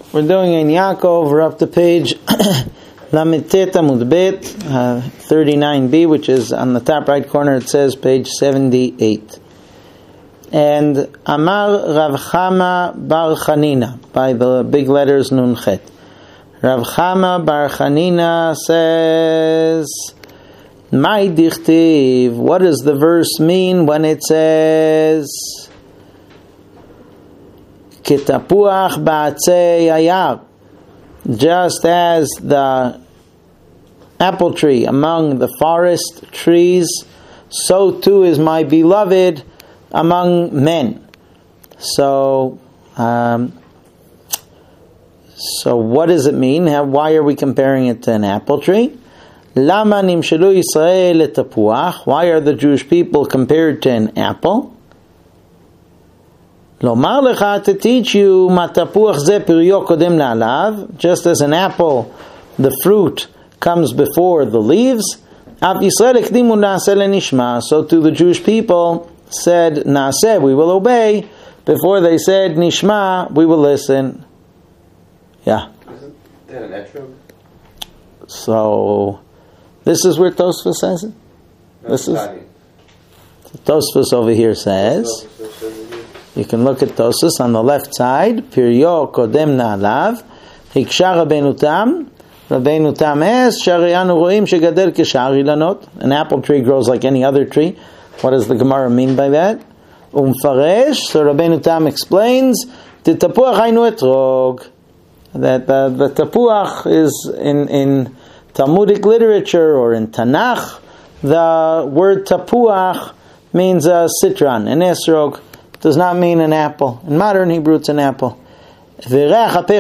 We're doing in Yaakov. We're up to page Lamitet Amud Bet, 39b, which is on the top right corner. It says page 78. And Amar Rav Chama Bar Chanina, by the big letters Nun Chet. Rav Chama Bar Chanina says, Mai dichtiv, what does the verse mean when it says Ketapuach ba'atzei ayar? Just as the apple tree among the forest trees, so too is my beloved among men. So what does it mean? Why are we comparing it to an apple tree? Lama nimshalu Yisrael et tapuach. Why are the Jewish people compared to an apple? Lomar lecha, to teach you, matapuach ze piryo kodem la'alav. Just as an apple, the fruit comes before the leaves. Av Yisrael ekdimu na'aseh lenishma. So to the Jewish people said na'aseh, we will obey, before they said nishma, we will listen. Yeah. Isn't that an etrog? So this is where Tosfos says it. No, this is Tosfos over here says. You can look at Tosfos on the left side. Piryo kodem na'alav. Hiksha Rabbeinu Tam. Rabbeinu Tam asks, Shari anu roim shegadel keshar ilanot. An apple tree grows like any other tree. What does the Gemara mean by that? Umfaresh. So Rabbeinu Tam explains, Titapuach hainu etrog. That the tapuach is in Talmudic literature or in Tanakh. The word tapuach means a citron. An esrog does not mean an apple. In modern Hebrew, it's an apple. The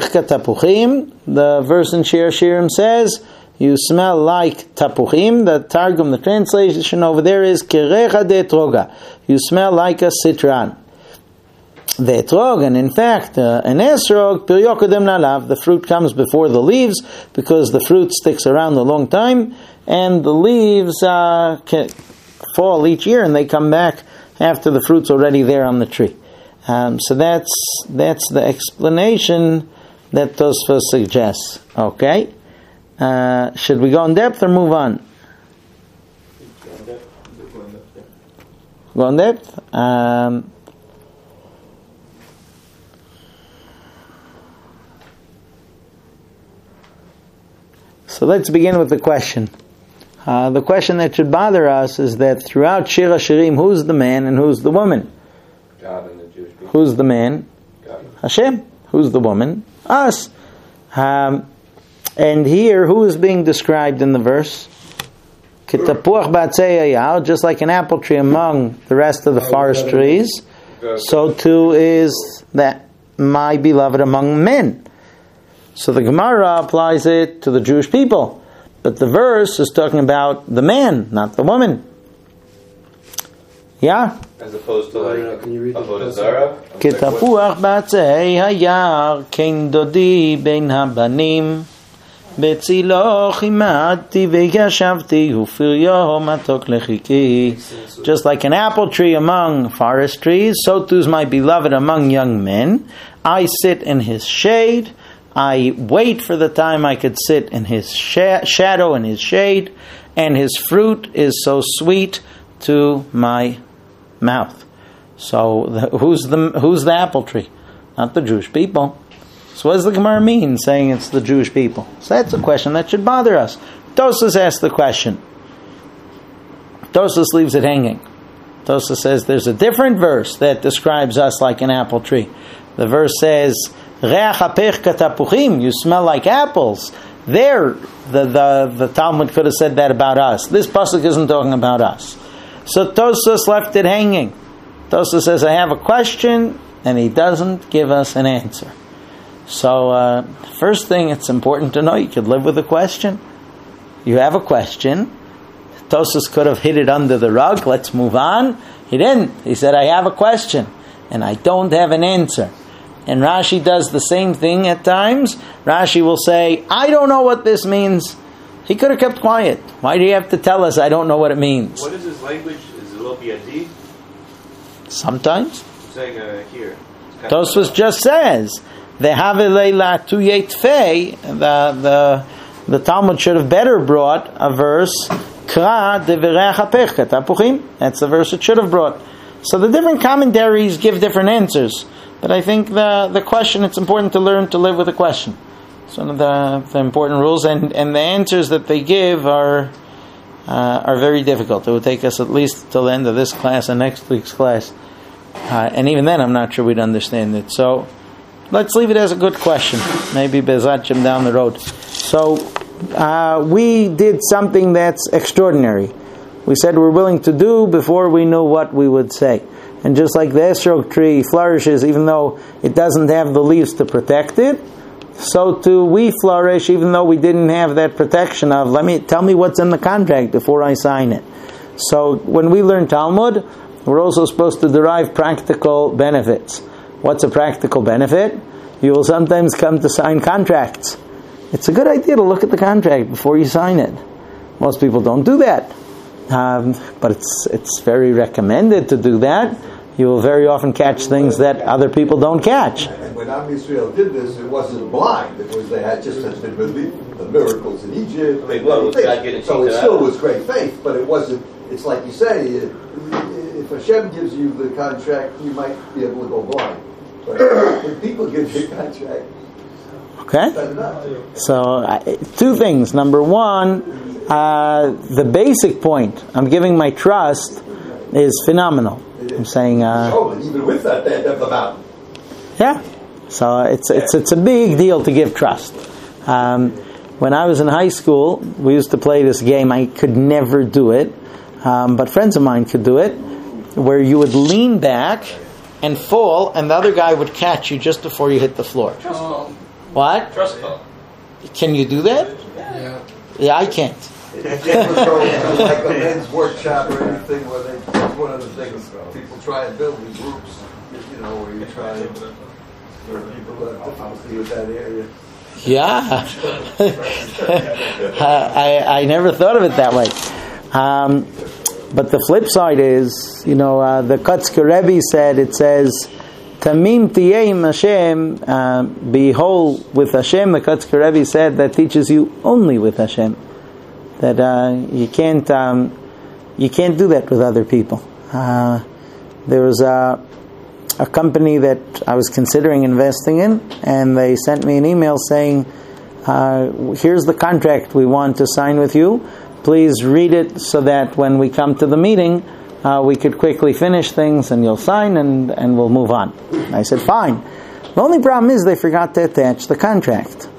verse in Shir Shirim says, you smell like tapuchim. The Targum, the translation over there is kerecha de etroga. You smell like a citron. The etrog, and in fact, an esrog, piryo kodem na'alav, the fruit comes before the leaves, because the fruit sticks around a long time, and the leaves can fall each year, and they come back after the fruit's already there on the tree. So that's the explanation that Tosfos suggests. Okay? Should we go in depth or move on? Go in depth? So let's begin with the question. The question that should bother us is that throughout Shir HaShirim, who's the man and who's the woman? God and the Jewish people. Who's the man? God. Hashem. Who's the woman? Us. And here, who is being described in the verse? Ketapuach ba'atzei ayar, just like an apple tree among the rest of the forest trees, so too is that my beloved among men. So the Gemara applies it to the Jewish people. But the verse is talking about the man, not the woman. Yeah? As opposed to like Avodah Zarah? Ketapuach ba'atzei hayar, ken dodi ben habanim, betzilo chimadti ve'yashavti, ufiryo matok lechiki. Just like an apple tree among forest trees, so too is my beloved among young men. I sit in his shade. I wait for the time I could sit in his shadow and his shade, and his fruit is so sweet to my mouth. So who's the apple tree? Not the Jewish people. So what does the Gemara mean saying it's the Jewish people? So that's a question that should bother us. Tosfos asks the question. Tosfos leaves it hanging. Tosfos says there's a different verse that describes us like an apple tree. The verse says, Reach apech katapuchim, you smell like apples. There, the Talmud could have said that about us. This pasuk isn't talking about us. So Tosfos left it hanging. Tosfos says, I have a question, and he doesn't give us an answer. So, first thing it's important to know, you could live with a question. You have a question. Tosfos could have hid it under the rug. Let's move on. He didn't. He said, I have a question, and I don't have an answer. And Rashi does the same thing at times. Rashi will say, I don't know what this means. He could have kept quiet. Why do you have to tell us I don't know what it means? What is his language? Is it a little Sometimes. Sometimes. I'm saying here. Tosfos just says the Talmud should have better brought a verse, Kra devereach hapech katapuchim. That's the verse it should have brought. So the different commentaries give different answers. But I think the question, it's important to learn to live with a question. It's one of the important rules, and the answers that they give are very difficult. It will take us at least till the end of this class and next week's class. And even then, I'm not sure we'd understand it. So let's leave it as a good question. Maybe Bezat Hashem down the road. So we did something that's extraordinary. We said we're willing to do before we knew what we would say. And just like the esrog tree flourishes even though it doesn't have the leaves to protect it, so too we flourish even though we didn't have that protection of, tell me what's in the contract before I sign it. So when we learn Talmud, we're also supposed to derive practical benefits. What's a practical benefit? You will sometimes come to sign contracts. It's a good idea to look at the contract before you sign it. Most people don't do that. But it's very recommended to do that. You will very often catch things that other people don't catch. And when Am Yisrael did this, it wasn't blind. It was they had just been believed the miracles in Egypt. So it still was great faith, but it wasn't. It's like you say, if Hashem gives you the contract, you might be able to go blind. But if people give you a contract, okay. So two things. Number one, the basic point, I'm giving my trust, is phenomenal. I'm saying, even with that, they have the mountain. Yeah. So it's a big deal to give trust. When I was in high school, we used to play this game. I could never do it, but friends of mine could do it, where you would lean back and fall, and the other guy would catch you just before you hit the floor. Trust fall. What? Trust fall. Can you do that? Yeah, I can't. It was like a men's workshop or anything where that's one of the things people try and build in groups, where you try and for people who have difficulty with that area. Yeah. I never thought of it that way. But the flip side is, the Kotzker Rebbe said, it says, Tamim tiyeim Hashem, be whole with Hashem. The Kotzker Rebbe said that teaches you only with Hashem. That you can't do that with other people. There was a company that I was considering investing in, and they sent me an email saying, here's the contract we want to sign with you. Please read it so that when we come to the meeting, we could quickly finish things and you'll sign and we'll move on. I said, fine. The only problem is they forgot to attach the contract.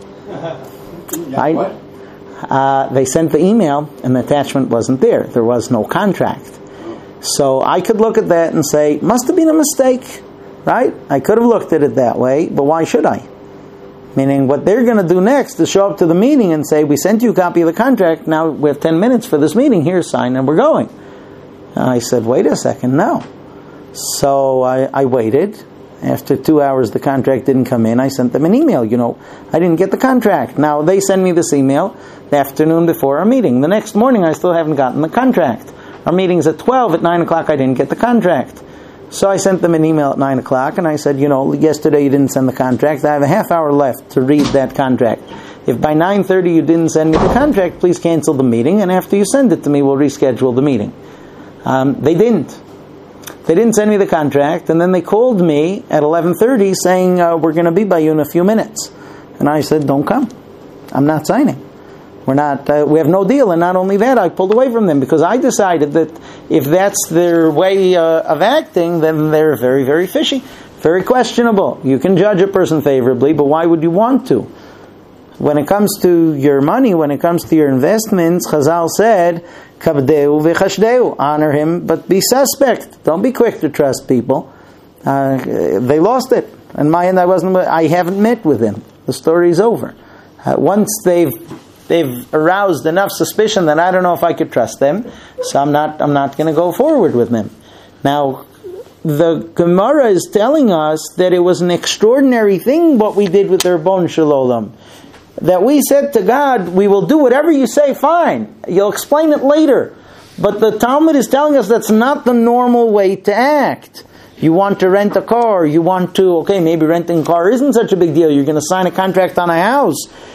They sent the email and the attachment wasn't there. There was no contract. So I could look at that and say, must have been a mistake, right? I could have looked at it that way, but why should I? Meaning what they're going to do next is show up to the meeting and say, we sent you a copy of the contract, now we have 10 minutes for this meeting, here, sign, and we're going. And I said, wait a second, no. So I waited. After 2 hours, the contract didn't come in. I sent them an email, I didn't get the contract. Now, they send me this email the afternoon before our meeting. The next morning, I still haven't gotten the contract. Our meeting's at 12. At 9 o'clock, I didn't get the contract. So I sent them an email at 9 o'clock, and I said, yesterday you didn't send the contract. I have a half hour left to read that contract. If by 9:30 you didn't send me the contract, please cancel the meeting, and after you send it to me, we'll reschedule the meeting. They didn't. They didn't send me the contract, and then they called me at 11:30 saying, we're going to be by you in a few minutes. And I said, don't come. I'm not signing. We have no deal. And not only that, I pulled away from them because I decided that if that's their way of acting, then they're very, very fishy, very questionable. You can judge a person favorably, but why would you want to? When it comes to your money, when it comes to your investments, Chazal said, Kabdeu v'chashdeu, honor him, but be suspect. Don't be quick to trust people. They lost it. And my end, I haven't met with them. The story's over. Once they've aroused enough suspicion that I don't know if I could trust them, so I'm not going to go forward with them. Now, the Gemara is telling us that it was an extraordinary thing what we did with the Ribono Shel Olam. That we said to God, we will do whatever you say, fine. You'll explain it later. But the Talmud is telling us that's not the normal way to act. You want to rent a car. You want to, okay, maybe renting a car isn't such a big deal. You're going to sign a contract on a house.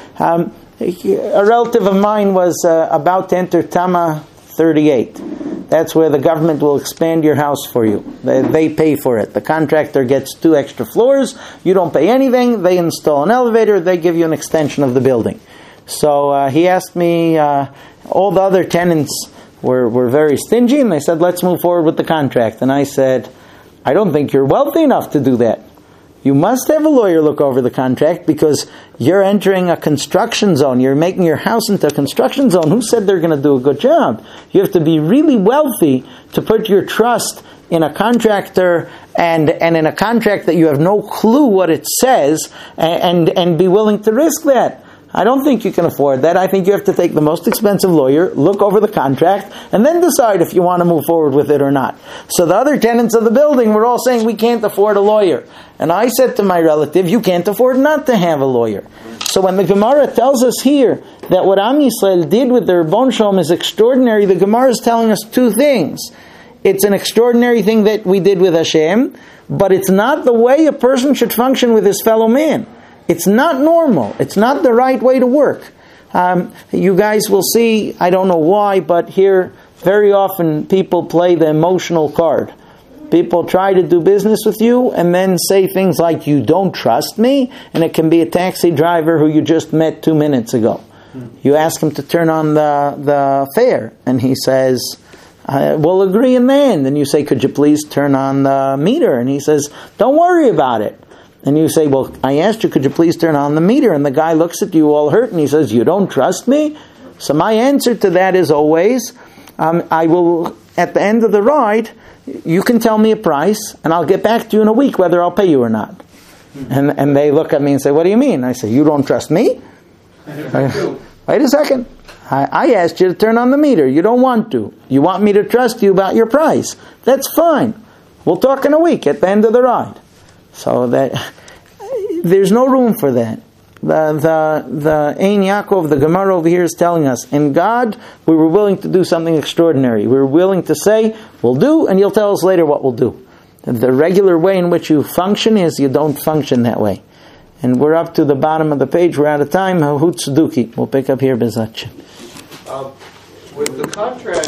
A relative of mine was about to enter Tama 38. That's where the government will expand your house for you. They pay for it. The contractor gets 2 extra floors. You don't pay anything. They install an elevator. They give you an extension of the building. So he asked me, all the other tenants were very stingy, and they said, let's move forward with the contract. And I said, I don't think you're wealthy enough to do that. You must have a lawyer look over the contract because you're entering a construction zone. You're making your house into a construction zone. Who said they're going to do a good job? You have to be really wealthy to put your trust in a contractor and in a contract that you have no clue what it says and be willing to risk that. I don't think you can afford that. I think you have to take the most expensive lawyer, look over the contract, and then decide if you want to move forward with it or not. So the other tenants of the building were all saying, we can't afford a lawyer. And I said to my relative, you can't afford not to have a lawyer. So when the Gemara tells us here that what Am Yisrael did with the Ribbon Shalom is extraordinary, the Gemara is telling us 2 things. It's an extraordinary thing that we did with Hashem, but it's not the way a person should function with his fellow man. It's not normal. It's not the right way to work. You guys will see, I don't know why, but here very often people play the emotional card. People try to do business with you and then say things like, you don't trust me? And it can be a taxi driver who you just met 2 minutes ago. You ask him to turn on the fare, and he says, we'll agree in the end. And you say, could you please turn on the meter? And he says, don't worry about it. And you say, well, I asked you, could you please turn on the meter? And the guy looks at you all hurt and he says, you don't trust me? So my answer to that is always, I will, at the end of the ride, you can tell me a price and I'll get back to you in a week whether I'll pay you or not. And they look at me and say, what do you mean? I say, you don't trust me? Wait a second. I asked you to turn on the meter. You don't want to. You want me to trust you about your price. That's fine. We'll talk in a week at the end of the ride. So that there's no room for that. The Ein Yaakov, the Gemara over here is telling us, in God, we were willing to do something extraordinary. We were willing to say, we'll do, and you'll tell us later what we'll do. The regular way in which you function is you don't function that way. And we're up to the bottom of the page. We're out of time. We'll pick up here, Bezach. With the contract